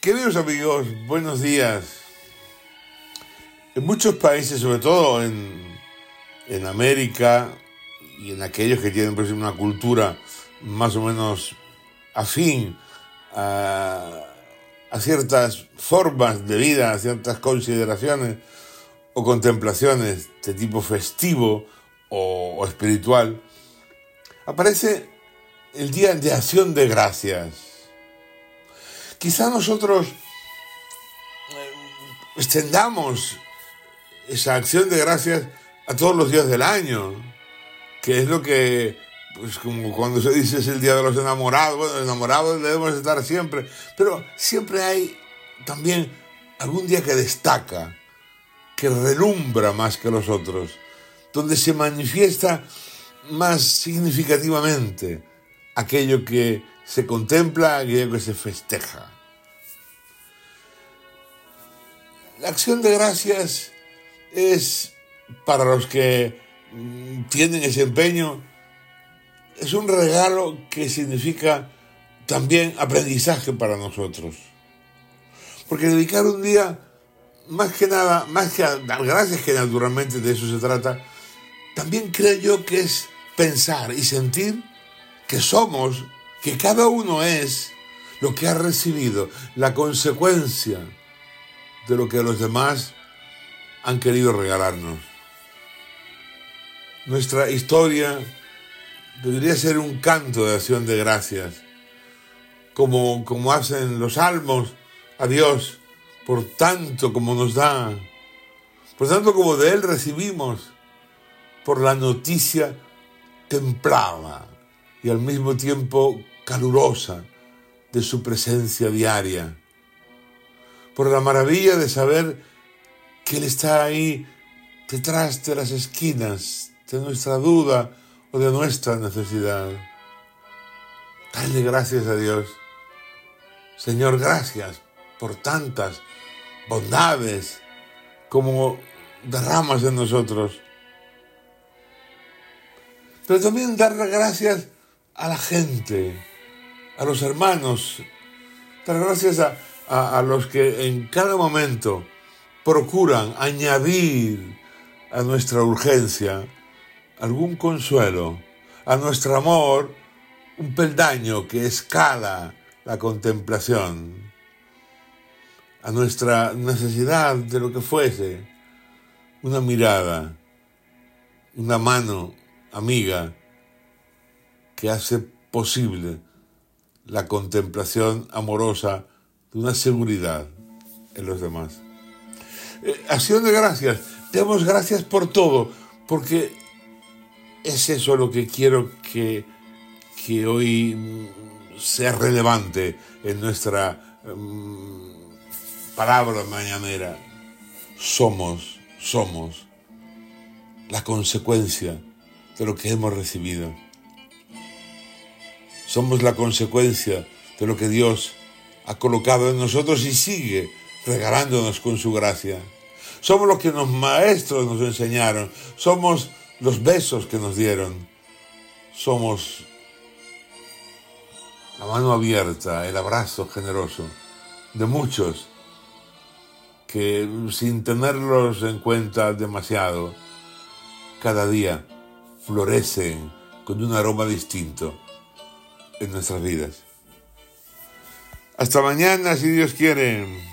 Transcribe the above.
Queridos amigos, buenos días. En muchos países, sobre todo en América y en aquellos que tienen pues, una cultura más o menos afín a ciertas formas de vida, a ciertas consideraciones o contemplaciones de tipo festivo o espiritual, aparece el Día de Acción de Gracias. Quizá nosotros extendamos esa acción de gracias a todos los días del año, que es lo que, pues como cuando se dice es el Día de los Enamorados. Bueno, enamorados debemos estar siempre, pero siempre hay también algún día que destaca, que relumbra más que los otros, donde se manifiesta más significativamente aquello que se contempla, aquello que se festeja. La acción de gracias es, para los que tienen ese empeño, es un regalo que significa también aprendizaje para nosotros. Porque dedicar un día, más que nada, más que a dar gracias, que naturalmente de eso se trata, también creo yo que es pensar y sentir que somos, que cada uno es lo que ha recibido, la consecuencia de lo que los demás han querido regalarnos. Nuestra historia debería ser un canto de acción de gracias, como hacen los salmos a Dios, por tanto como nos da, por tanto como de Él recibimos, por la noticia templada y al mismo tiempo calurosa de su presencia diaria, por la maravilla de saber que Él está ahí detrás de las esquinas de nuestra duda o de nuestra necesidad. Dale gracias a Dios. Señor, gracias por tantas bondades como derramas en nosotros. Pero también darle gracias a la gente, a los hermanos, dar gracias a los que en cada momento procuran añadir a nuestra urgencia algún consuelo, a nuestro amor un peldaño que escala la contemplación, a nuestra necesidad de lo que fuese, una mirada, una mano amiga que hace posible la contemplación amorosa de una seguridad en los demás. Acción de gracias. Demos gracias por todo, porque es eso lo que quiero que hoy sea relevante en nuestra palabra mañanera. Somos la consecuencia de lo que hemos recibido. Somos la consecuencia de lo que Dios ha colocado en nosotros y sigue regalándonos con su gracia. Somos lo que los maestros nos enseñaron. Somos los besos que nos dieron. Somos la mano abierta, el abrazo generoso de muchos que, sin tenerlos en cuenta demasiado, cada día florecen con un aroma distinto en nuestras vidas. Hasta mañana, si Dios quiere.